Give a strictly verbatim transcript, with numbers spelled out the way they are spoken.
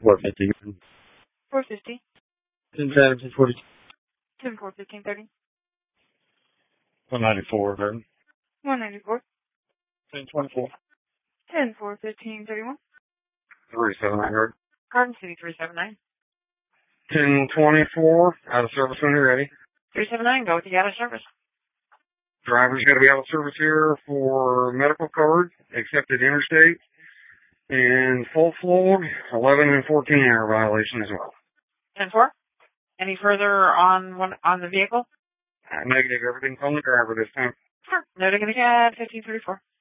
What fifty? four fifty. Ten seven, ten forty. ten four, fifteen thirty. One ninety four, thirty. one ninety-four. Ten twenty four. ten four, fifteen thirty-one. Three seven nine hundred. Garden City three seven nine. Ten twenty four. Out of service when you're ready. three seven nine, go with the out of service. Driver's got to be out of service here for medical card, accepted interstate, and full floor, eleven and fourteen hour violation as well. ten four. Any further on one on the vehicle? Uh, negative, everything's on the driver this time. Sure. Noting in the cab, fifteen thirty-four.